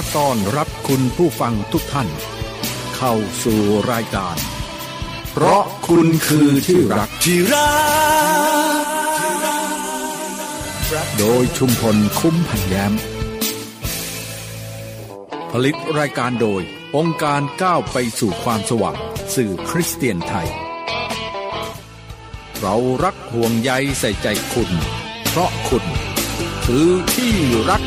ต้อนรับคุณผู้ฟังทุกท่านเข้าสู่รายการเพราะคุณคือที่รักโดยชุมพลคุ้มพันแย้มผลิตรายการโดยองค์การก้าวไปสู่ความสว่างสื่อคริสเตียนไทยเรารักห่วงใยใส่ใจคุณเพราะคุณคือที่รัก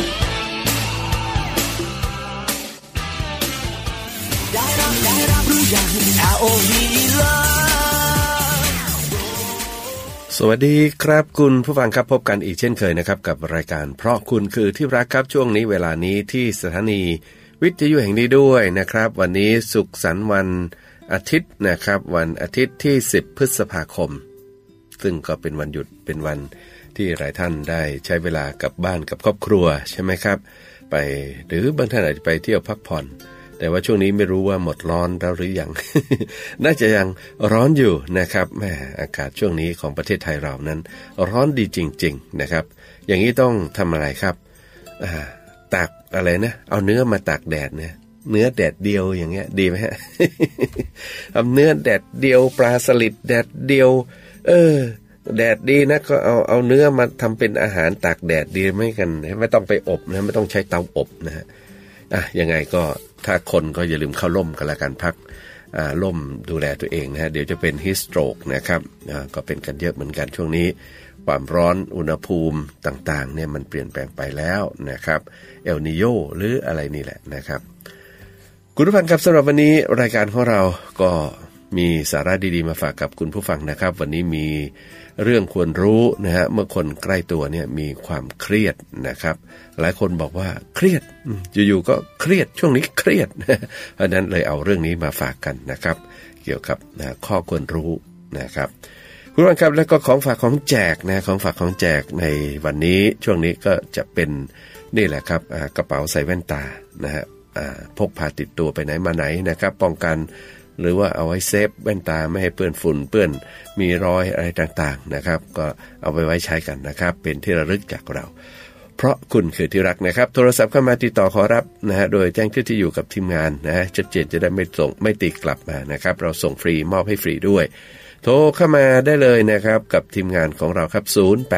สวัสดีครับคุณผู้ฟังครับพบกันอีกเช่นเคยนะครับกับรายการเพราะคุณคือที่รักครับช่วงนี้เวลานี้ที่สถานีวิทยุแห่งนี้ด้วยนะครับวันนี้ศุกร์สันต์วันอาทิตย์นะครับวันอาทิตย์ที่10พฤษภาคมซึ่งก็เป็นวันหยุดเป็นวันที่หลายท่านได้ใช้เวลากับบ้านกับครอบครัวใช่ไหมครับไปหรือบางท่านอาจจะไปเที่ยวพักผ่อนแต่ว่าช่วงนี้ไม่รู้ว่าหมดร้อนแล้วหรือยัง น่าจะยังร้อนอยู่นะครับแม่อากาศช่วงนี้ของประเทศไทยเรานั้นร้อนดีจริงๆนะครับอย่างนี้ต้องทำอะไรครับตากอะไรนะเอาเนื้อมาตากแดดเนี่ยเนื้อแดดเดียวอย่างเงี้ยดีไหมฮะ ทำเนื้อแดดเดียวปลาสลิดแดดเดียวแดดดีนะก็เอาเนื้อมาทำเป็นอาหารตากแดดดีไหมกันไม่ต้องไปอบนะไม่ต้องใช้เตาอบนะฮะยังไงก็ถ้าคนก็อย่าลืมเข้าร่มกันละกันพักร่มดูแลตัวเองนะฮะเดี๋ยวจะเป็นฮีทสโตรกนะครับก็เป็นกันเยอะเหมือนกันช่วงนี้ความร้อนอุณหภูมิต่างๆเนี่ยมันเปลี่ยนแปลงไปแล้วนะครับเอลนีโญหรืออะไรนี่แหละนะครับคุณผู้ฟังครับสำหรับวันนี้รายการของเราก็มีสาระดีๆมาฝากกับคุณผู้ฟังนะครับวันนี้มีเรื่องควรรู้นะฮะเมื่อคนใกล้ตัวเนี่ยมีความเครียดนะครับหลายคนบอกว่าเครียดอยู่ๆก็เครียดช่วงนี้เครียดเพราะนั้นเลยเอาเรื่องนี้มาฝากกันนะครับเกี่ยวกับข้อควรรู้นะครับคุณผู้ฟังครับแล้วก็ของฝากของแจกนะของฝากของแจกในวันนี้ช่วงนี้ก็จะเป็นนี่แหละครับกระเป๋าใส่แว่นตานะฮะพกพาติดตัวไปไหนมาไหนนะครับป้องกันหรือว่าเอาไว้เซฟแว่นตาไม่ให้เปื้อนฝุ่นเปื้อนมีรอยอะไรต่างๆนะครับก็เอาไปไว้ใช้กันนะครับเป็นที่ระลึกจากเราเพราะคุณคือที่รักนะครับโทรศัพท์เข้ามาติดต่อขอรับนะฮะโดยแจ้งที่อยู่กับทีมงานนะฮะชัดเจนจะได้ไม่ติดกลับมานะครับเราส่งฟรีมอบให้ฟรีด้วยโทรเข้ามาได้เลยนะครับกับทีมงานของเราครับ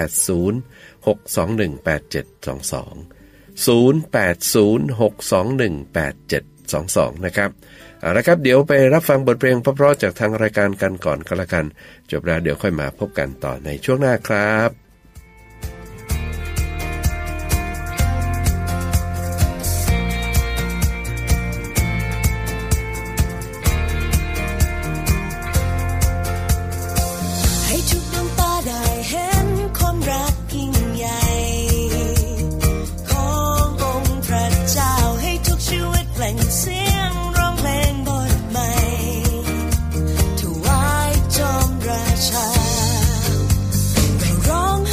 0806218722 นะครับเอาละครับเดี๋ยวไปรับฟังบทเพลงเพราะๆจากทางรายการกันก่อนก็แล้วกันจบแล้วเดี๋ยวค่อยมาพบกันต่อในช่วงหน้าครับร้อง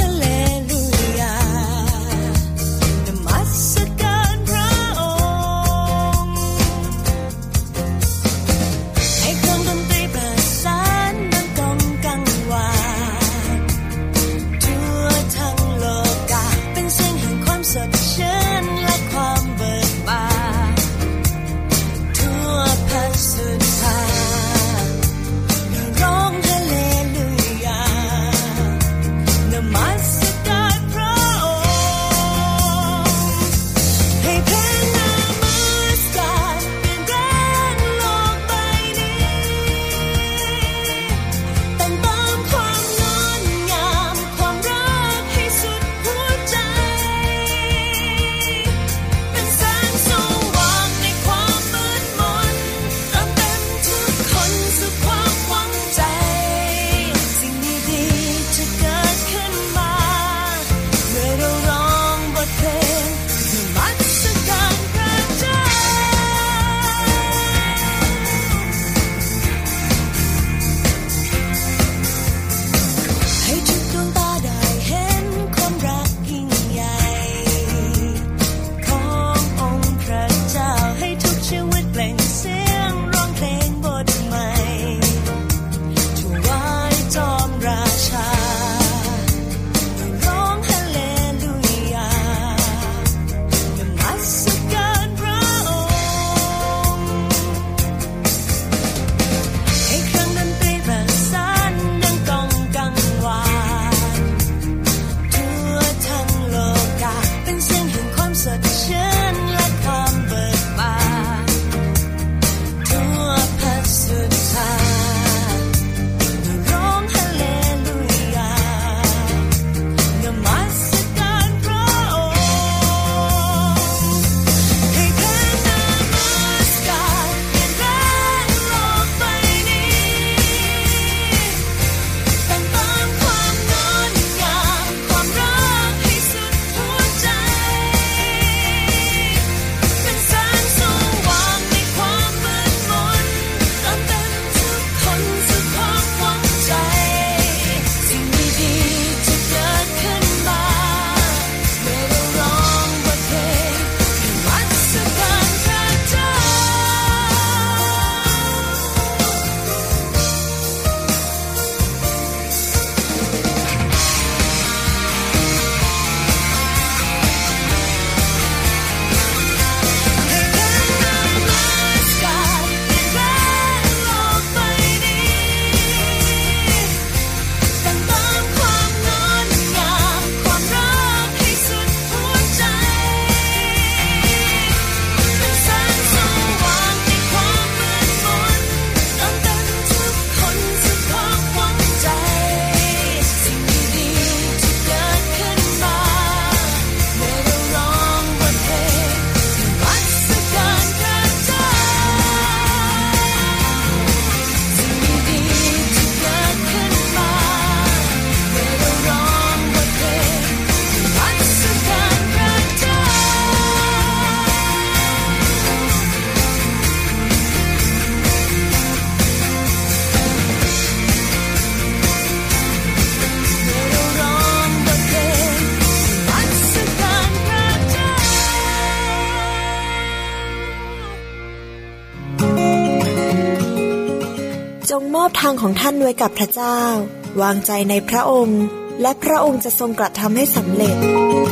จงมอบทางของท่านไว้กับพระเจ้าวางใจในพระองค์และพระองค์จะทรงกระทำให้สำเร็จ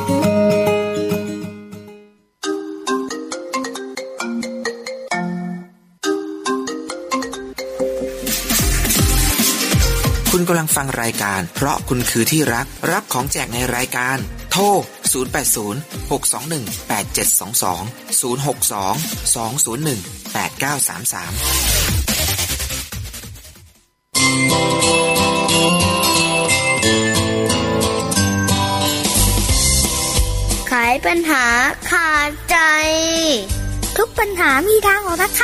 คุณกำลังฟังรายการเพราะคุณคือที่รักรับของแจกในรายการโทร 080-621-8722 ไขปัญหาขาดใจทุกปัญหามีทางออกนะครับ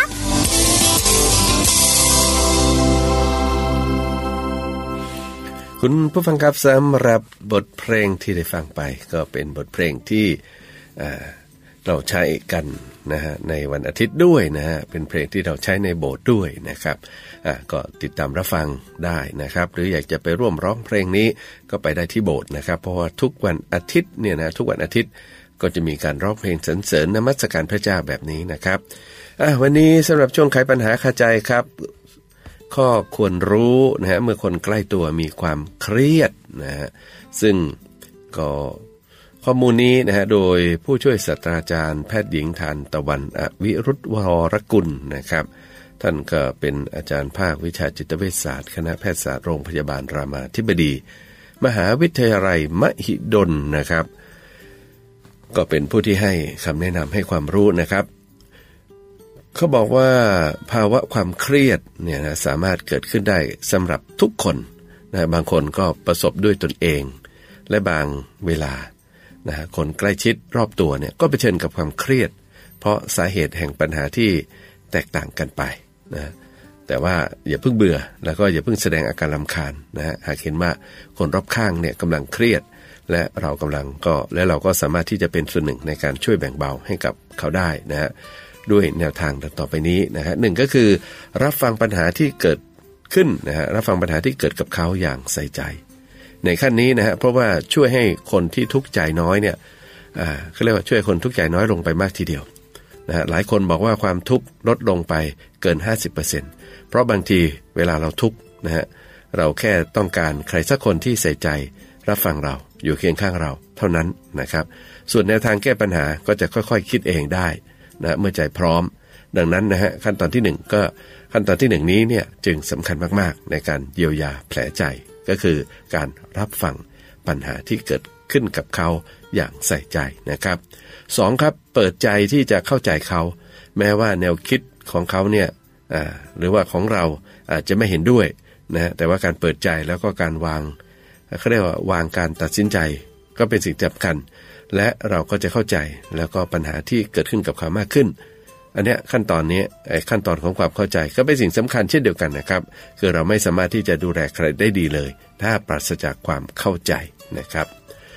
คุณผู้ฟังครับสำหรับบทเพลงที่ได้ฟังไปก็เป็นบทเพลงที่เราใช้กันนะฮะในวันอาทิตย์ด้วยนะฮะเป็นเพลงที่เราใช้ในโบสถ์ด้วยนะครับก็ติดตามรับฟังได้นะครับหรืออยากจะไปร่วมร้องเพลงนี้ก็ไปได้ที่โบสถ์นะครับเพราะว่าทุกวันอาทิตย์เนี่ยนะทุกวันอาทิตย์ก็จะมีการร้องเพลงสรรเสริญนมัสการพระเจ้าแบบนี้นะครับวันนี้สำหรับช่วงไขปัญหาคาใจครับข้อควรรู้นะฮะเมื่อคนใกล้ตัวมีความเครียดนะฮะซึ่งก็ข้อมูลนี้นะฮะโดยผู้ช่วยศาสตราจารย์แพทย์หญิงทานตะวันอวิรุธวรกุลนะครับท่านก็เป็นอาจารย์ภาควิชาจิตเวชศาสตร์คณะแพทยศาสตร์โรงพยาบาลรามาธิบดีมหาวิทยาลัยมหิดลนะครับก็เป็นผู้ที่ให้คำแนะนำให้ความรู้นะครับเขาบอกว่าภาวะความเครียดเนี่ยนะสามารถเกิดขึ้นได้สำหรับทุกคนนะบางคนก็ประสบด้วยตนเองและบางเวลานะคนใกล้ชิดรอบตัวเนี่ยก็เผชิญกับความเครียดเพราะสาเหตุแห่งปัญหาที่แตกต่างกันไปนะแต่ว่าอย่าเพิ่งเบื่อแล้วก็อย่าเพิ่งแสดงอาการรำคาญนะฮะหากเห็นว่าคนรอบข้างเนี่ยกำลังเครียดและเราก็สามารถที่จะเป็นส่วนหนึ่งในการช่วยแบ่งเบาให้กับเขาได้นะฮะด้วยแนวทางต่อไปนี้นะฮะหนึ่งก็คือรับฟังปัญหาที่เกิดขึ้นนะฮะรับฟังปัญหาที่เกิดกับเขาอย่างใส่ใจในขั้นนี้นะฮะเพราะว่าช่วยให้คนที่ทุกข์ใจน้อยเนี่ยเขาเรียกว่าช่วยคนทุกข์ใจน้อยลงไปมากทีเดียวนะฮะหลายคนบอกว่าความทุกข์ลดลงไปเกิน 50% เพราะบางทีเวลาเราทุกข์นะฮะเราแค่ต้องการใครสักคนที่ใส่ใจรับฟังเราอยู่เคียงข้างเราเท่านั้นนะครับส่วนแนวทางแก้ปัญหาก็จะค่อยๆคิดเองได้นะเมื่อใจพร้อมดังนั้นนะฮะขั้นตอนที่1ก็ขั้นตอนที่1นี้เนี่ยจึงสำคัญมากๆในการเยียวยาแผลใจก็คือการรับฟังปัญหาที่เกิดขึ้นกับเขาอย่างใส่ใจนะครับ2ครับเปิดใจที่จะเข้าใจเขาแม้ว่าแนวคิดของเขาเนี่ยหรือว่าของเราอาจจะไม่เห็นด้วยนะแต่ว่าการเปิดใจแล้วก็การวางเขาเรียกว่าวางการตัดสินใจก็เป็นสิ่งสำคัญและเราก็จะเข้าใจแล้วก็ปัญหาที่เกิดขึ้นกับเขามากขึ้นอันเนี้ยขั้นตอนนี้ขั้นตอนของความเข้าใจก็เป็นสิ่งสำคัญเช่นเดียวกันนะครับคือเราไม่สามารถที่จะดูแลใครได้ดีเลยถ้าปราศจากความเข้าใจนะครับ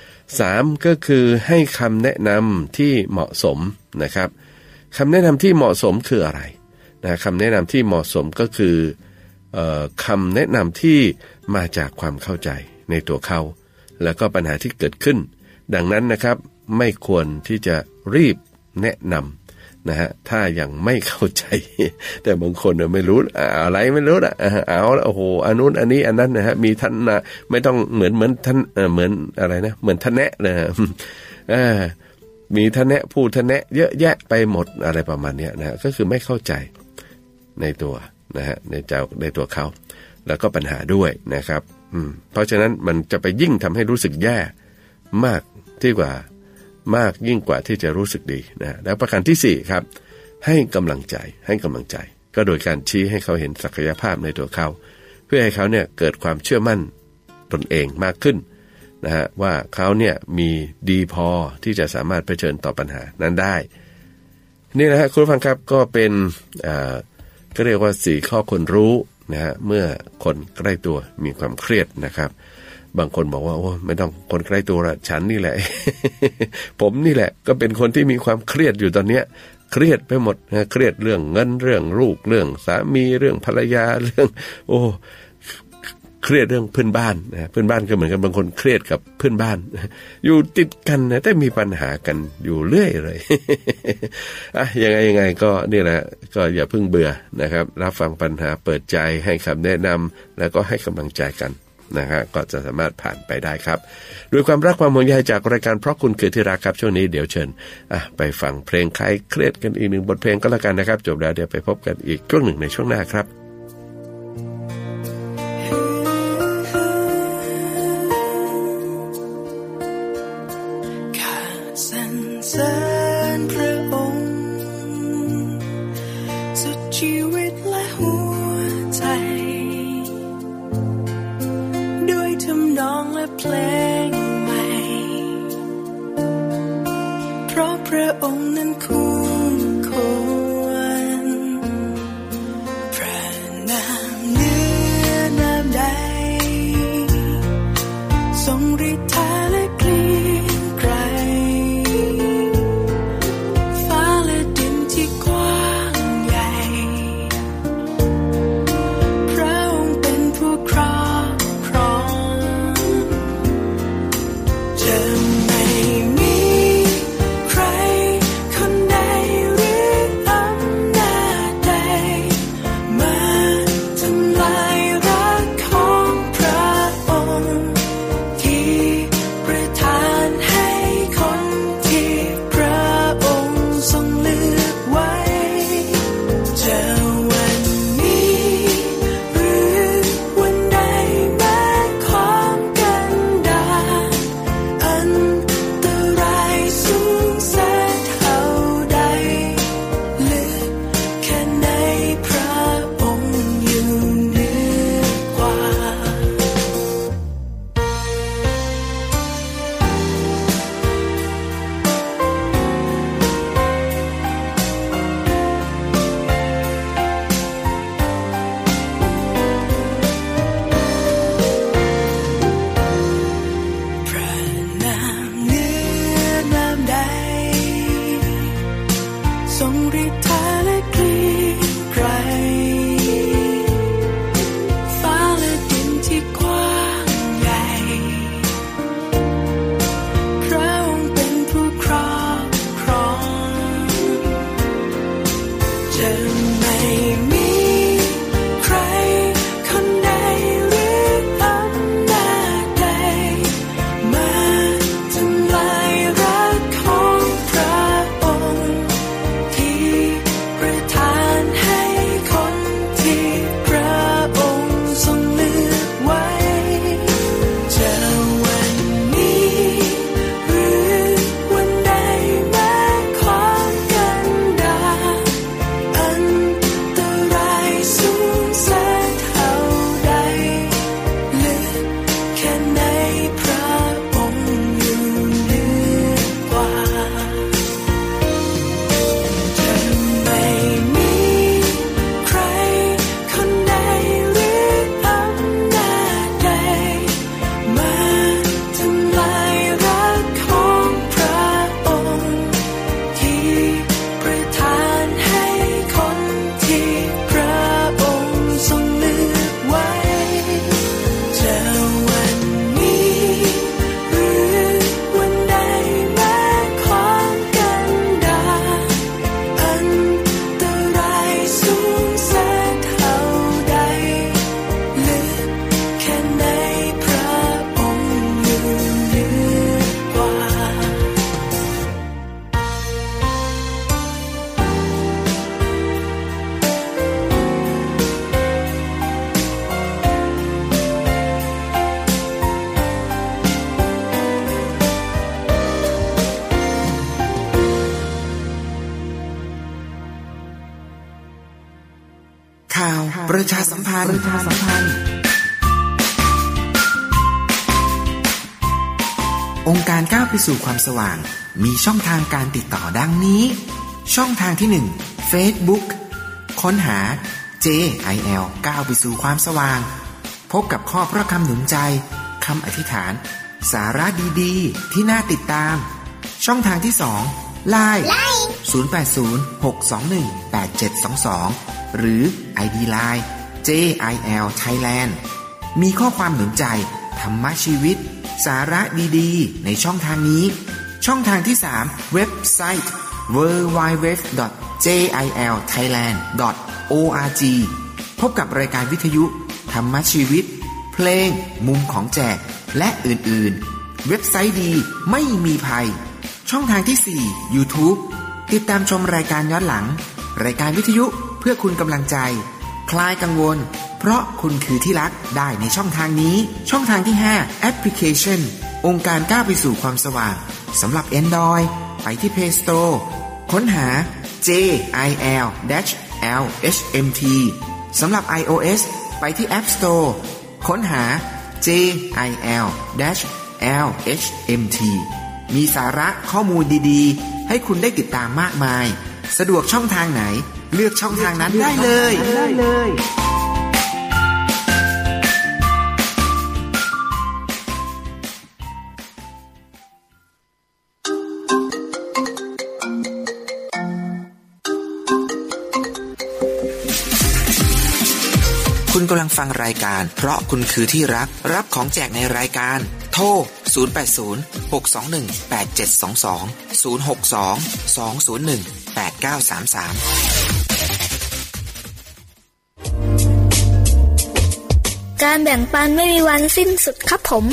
3ก็คือให้คำแนะนำที่เหมาะสมนะครับคำแนะนำที่เหมาะสมคืออะไรนะคำแนะนำที่เหมาะสมก็คือคำแนะนำที่มาจากความเข้าใจในตัวเขาแล้วก็ปัญหาที่เกิดขึ้นดังนั้นนะครับไม่ควรที่จะรีบแนะนำนะฮะถ้ายังไม่เข้าใจแต่บางคนไม่รู้อะไรไม่รู้อ่ะเอาโอ้โหอันนู้นอันนี้อันนั้นนะฮะมีท่านนะไม่ต้องเหมือนท่านเหมือนอะไรนะเหมือนท่านแนะเลยมีท่านแนะพูดท่านแนะเยอะแยะไปหมดอะไรประมาณนี้นะก็คือไม่เข้าใจในตัวนะฮะในตัวเขาแล้วก็ปัญหาด้วยนะครับเพราะฉะนั้นมันจะไปยิ่งทำให้รู้สึกแย่มากยิ่งกว่าที่จะรู้สึกดีนะแล้วประการที่4ครับให้กำลังใจก็โดยการชี้ให้เขาเห็นศักยภาพในตัวเขาเพื่อให้เขาเนี่ยเกิดความเชื่อมั่นตนเองมากขึ้นนะฮะว่าเขาเนี่ยมีดีพอที่จะสามารถเผชิญต่อปัญหานั้นได้นี่นะฮะคุณผู้ฟังครับก็เป็นก็เรียกว่า4ข้อควรรู้นะฮะเมื่อคนใกล้ตัวมีความเครียดนะครับบางคนบอกว่าโอ้ไม่ต้องคนใกล้ตัวละฉันนี่แหละ ผมนี่แหละก็เป็นคนที่มีความเครียดอยู่ตอนเนี้ยเครียดไปหมดนะเครียดเรื่องเงินเรื่องลูกเรื่องสามีเรื่องภรรยาเรื่องโอ้เครียดเรื่องเพื่อนบ้านนะเพื่อนบ้านก็เหมือนกันบางคนเครียดกับเพื่อนบ้านอยู่ติดกันนะแต่มีปัญหากันอยู่เรื่อยเลย ยังไงก็นี่แหละก็อย่าเพิ่งเบื่อนะครับรับฟังปัญหาเปิดใจให้คำแนะนำแล้วก็ให้กำลังใจกันนะฮะก็จะสามารถผ่านไปได้ครับด้วยความรักความห่วงใยจากรายการเพราะคุณคือที่รักครับช่วงนี้เดี๋ยวเชิญไปฟังเพลงคลายเครียดกันอีกหนึ่งบทเพลงก็แล้วกันนะครับจบแล้วเดี๋ยวไปพบกันอีกช่วงหนึ่งในช่วงหน้าครับเพลงใหม่เพราะพระองค์นั้นคู่ควรพระนามเหนือนามใดทรงฤทธาและเกรียงไกรฟ้าและดินที่กว้างใหญ่พระองค์เป็นผู้ครองประชาสัมพันธ์องค์การก้าวไปสู่ความสว่างมีช่องทางการติดต่อดังนี้ช่องทางที่ 1 Facebook ค้นหา JIL ก้าวไปสู่ความสว่างพบกับข้อพระคำหนุนใจคำอธิษฐานสาระดีๆที่น่าติดตามช่องทางที่ 2 LINE 0806218722หรือ ID Line JIL Thailand มีข้อความหนุนใจธรรมะชีวิตสาระดีๆในช่องทางนี้ช่องทางที่3เว็บไซต์ www.jilthailand.org พบกับรายการวิทยุธรรมะชีวิตเพลงมุมของแจกและอื่นๆเว็บไซต์ดีไม่มีภัยช่องทางที่4 YouTube ติดตามชมรายการย้อนหลังรายการวิทยุเพื่อคุณกำลังใจคลายกังวลเพราะคุณคือที่รักได้ในช่องทางนี้ช่องทางที่5แอปพลิเคชันองค์การก้าวไปสู่ความสว่างสำหรับ Android ไปที่ Play Store ค้นหา JIL-LHMT สำหรับ iOS ไปที่ App Store ค้นหา JIL-LHMT มีสาระข้อมูลดีๆให้คุณได้ติดตามมากมายสะดวกช่องทางไหนเลือกช่องทางนั้นได้เลยคุณกำลังฟังรายการเพราะคุณคือที่รักรับของแจกในรายการโทร0806218722 การแบ่งปันไม่มีวันสิ้นสุดครับผม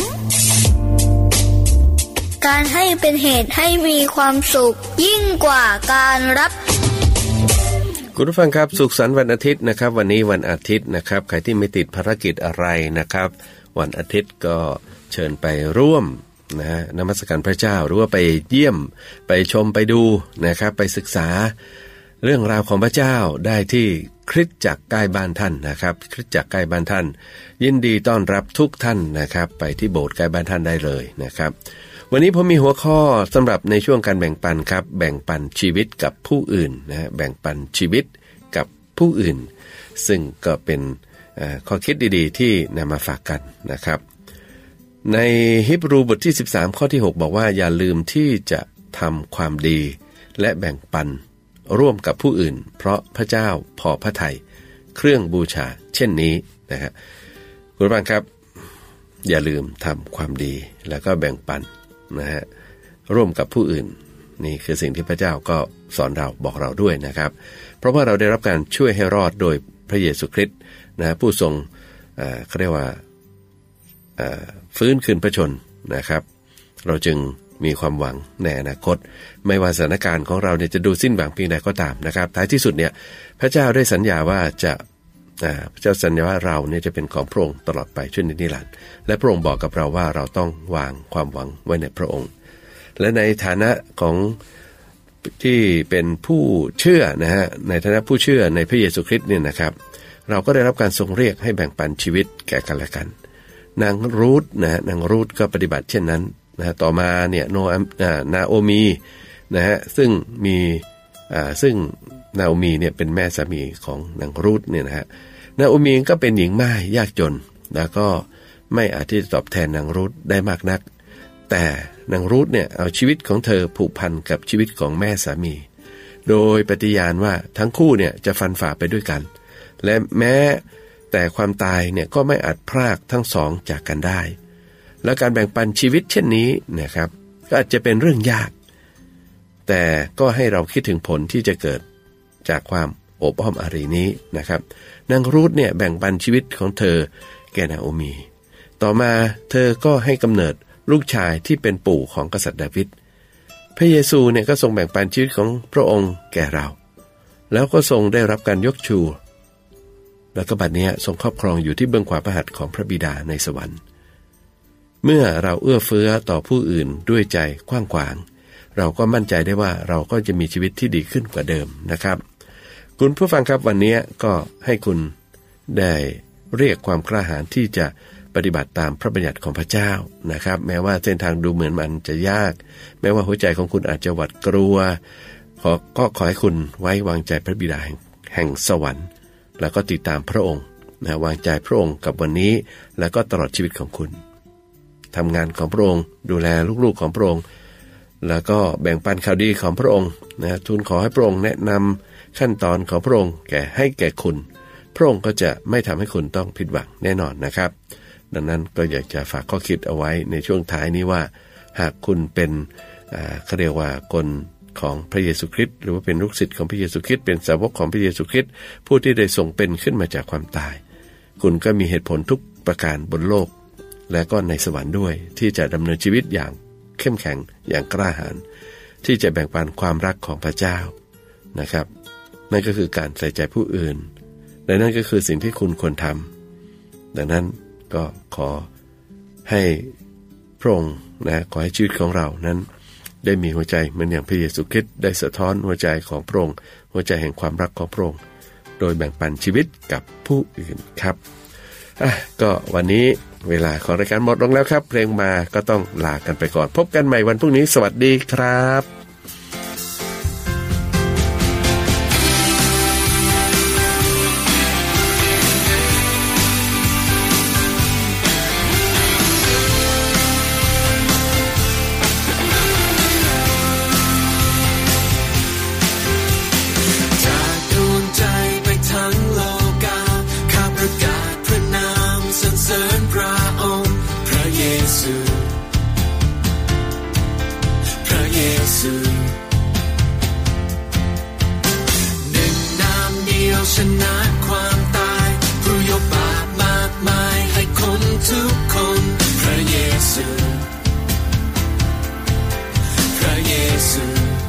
การให้เป็นเหตุให้มีความสุขยิ่งกว่าการรับคุณผู้ฟังครับสุขสันต์วันอาทิตย์นะครับวันนี้วันอาทิตย์นะครับใครที่ไม่ติดภารกิจอะไรนะครับวันอาทิตย์ก็เชิญไปร่วมนะนมัสการพระเจ้าหรือว่าไปเยี่ยมไปชมไปดูนะครับไปศึกษาเรื่องราวของพระเจ้าได้ที่คริสตจักรใกล้บ้านท่านนะครับคริสตจักรใกล้บ้านท่านยินดีต้อนรับทุกท่านนะครับไปที่โบสถ์ใกล้บ้านท่านได้เลยนะครับวันนี้ผมมีหัวข้อสำหรับในช่วงการแบ่งปันครับแบ่งปันชีวิตกับผู้อื่นนะแบ่งปันชีวิตกับผู้อื่นซึ่งก็เป็นข้อคิดดีๆที่นำมาฝากกันนะครับในฮีบรูบทที่13ข้อที่6บอกว่าอย่าลืมที่จะทำความดีและแบ่งปันร่วมกับผู้อื่นเพราะพระเจ้าพอพระทัยเครื่องบูชาเช่นนี้นะฮะคุณผู้ฟังครับอย่าลืมทำความดีแล้วก็แบ่งปันนะฮะร่วมกับผู้อื่นนี่คือสิ่งที่พระเจ้าก็สอนเราบอกเราด้วยนะครับเพราะว่าเราได้รับการช่วยให้รอดโดยพระเยซูคริสต์นะผู้ทรงเขาเรียกว่าฟื้นคืนพระชนนะครับเราจึงมีความหวังในอนาคตไม่ว่าสถานการณ์ของเราเนี่ยจะดูสิ้นหวังเพียงใดก็ตามนะครับท้ายที่สุดเนี่ยพระเจ้าได้สัญญาว่าพระเจ้าสัญญาว่าเราเนี่ยจะเป็นของพระองค์ตลอดไปชั่วนิรันดร์และพระองค์บอกกับเราว่าเราต้องวางความหวังไว้ในพระองค์และในฐานะของที่เป็นผู้เชื่อนะฮะในฐานะผู้เชื่อในพระเยซูคริสต์เนี่ยนะครับเราก็ได้รับการทรงเรียกให้แบ่งปันชีวิตแก่กันและกันนางรูธนะนางรูธก็ปฏิบัติเช่นนั้นนะต่อมาเนี่ยนาโอมีนะฮะซึ่งนาโอมีเนี่ยเป็นแม่สามีของนางรูธเนี่ยนะฮะนาโอมีก็เป็นหญิงม่ายยากจนแล้วก็ไม่อาจที่จะตอบแทนนางรูธได้มากนักแต่นางรูธเนี่ยเอาชีวิตของเธอผูกพันกับชีวิตของแม่สามีโดยปฏิญาณว่าทั้งคู่เนี่ยจะฟันฝ่าไปด้วยกันและแม้แต่ความตายเนี่ยก็ไม่อาจพรากทั้งสองจากกันได้และการแบ่งปันชีวิตเช่นนี้นะครับก็อาจจะเป็นเรื่องยากแต่ก็ให้เราคิดถึงผลที่จะเกิดจากความโอบอ้อมอารีนี้นะครับนางรูธเนี่ยแบ่งปันชีวิตของเธอแก่นาโอมีต่อมาเธอก็ให้กำเนิดลูกชายที่เป็นปู่ของกษัตริย์ดาวิดพระเยซูเนี่ยก็ทรงแบ่งปันชีวิตของพระองค์แก่เราแล้วก็ทรงได้รับการยกชูแล้วก็บัดนี้ทรงครอบครองอยู่ที่เบื้องขวาพระหัตถ์ของพระบิดาในสวรรค์เมื่อเราเอื้อเฟื้อต่อผู้อื่นด้วยใจกว้างขวางเราก็มั่นใจได้ว่าเราก็จะมีชีวิตที่ดีขึ้นกว่าเดิมนะครับคุณผู้ฟังครับวันนี้ก็ให้คุณได้เรียกความกล้าหาญที่จะปฏิบัติตามพระบัญญัติของพระเจ้านะครับแม้ว่าเส้นทางดูเหมือนมันจะยากแม้ว่าหัวใจของคุณอาจจะหวาดกลัวก็ขอให้คุณไว้วางใจพระบิดาแห่งสวรรค์แล้วก็ติดตามพระองค์วางใจพระองค์กับวันนี้แล้วก็ตลอดชีวิตของคุณทำงานของพระองค์ดูแลลูกๆของพระองค์แล้วก็แบ่งปันข่าวดีของพระองค์ทูลขอให้พระองค์แนะนำขั้นตอนของพระองค์ให้แก่คุณพระองค์ก็จะไม่ทำให้คุณต้องผิดหวังแน่นอนนะครับดังนั้นก็อยากจะฝากข้อคิดเอาไว้ในช่วงท้ายนี้ว่าหากคุณเป็นเขาเรียกว่าคนของพระเยซูคริสต์หรือว่าเป็นลูกศิษย์ของพระเยซูคริสต์เป็นสาวกของพระเยซูคริสต์ผู้ที่ได้ทรงเป็นขึ้นมาจากความตายคุณก็มีเหตุผลทุกประการบนโลกและก็ในสวรรค์ด้วยที่จะดำเนินชีวิตอย่างเข้มแข็งอย่างกล้าหาญที่จะแบ่งปันความรักของพระเจ้านะครับนั่นก็คือการใส่ใจผู้อื่นและนั่นก็คือสิ่งที่คุณควรทำดังนั้นก็ขอให้พระองค์ขอให้ชีวิตของเรานั้นได้มีหัวใจเหมือนอย่างพระเยซูคริสต์ได้สะท้อนหัวใจของพระองค์หัวใจแห่งความรักของพระองค์โดยแบ่งปันชีวิตกับผู้อื่นครับก็วันนี้เวลาของรายการหมดลงแล้วครับเพลงมาก็ต้องลากันไปก่อนพบกันใหม่วันพรุ่งนี้สวัสดีครับชนะความตายผู้ยกบาปมากมายให้คนทุกคนพระเยซูพระเยซู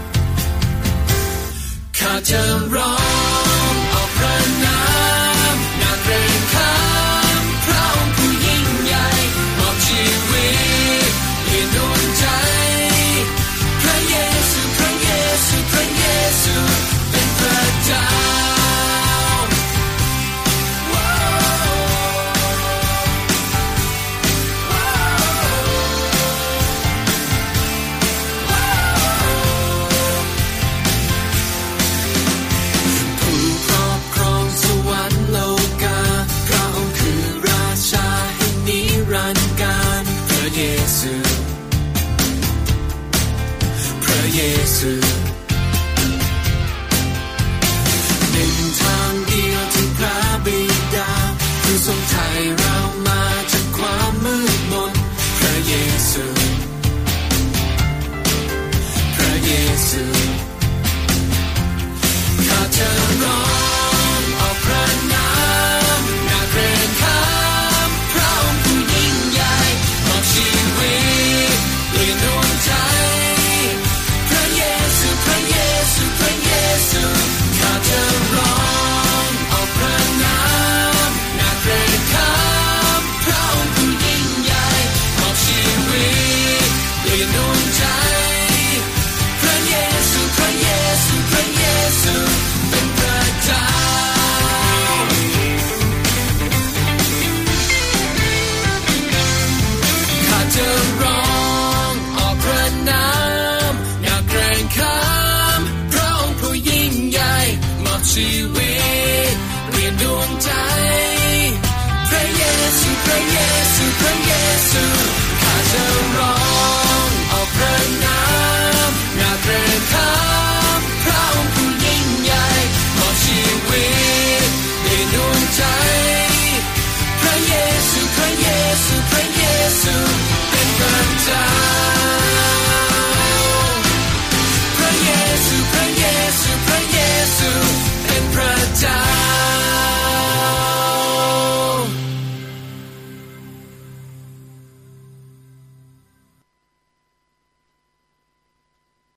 ข้าจะร้องออกพระนามนาเกรงขามพระองค์ผู้ยิ่งใหญ่มอบชีวิตเปลี่ยนดวงใจพระเยซูพระเยซูพระเยซูเป็นพระเจ้าเยซูหนึ่งทางเดียวที่พระบิดาผู้ทรงไถ่เรามาจากความมืดมนพระเยซูพระเยซูข้าจะร้องออกพระนามนาเกรงขามพระองค์ผู้ยิ่งใหญ่มอบชีวิตเปลี่ยนดวงใจพระเยซูพระเยซูข้าจะร้องออกพระนามนาเกรงขามพระองค์ผู้ยิ่งใหญ่มอบชีวิตเปลี่ยนดวงใจพระเยซูพระเยซูพระเยซูเป็นพระเจ้าข้าจะร้องออกพระนามนาเกรงขามพระองค์ผู้ยิ่งใหญ่มอบชีวิตเปลี่ยนดวงใจพระเยซูพระเยซูพระเยซูข้าจะร้อง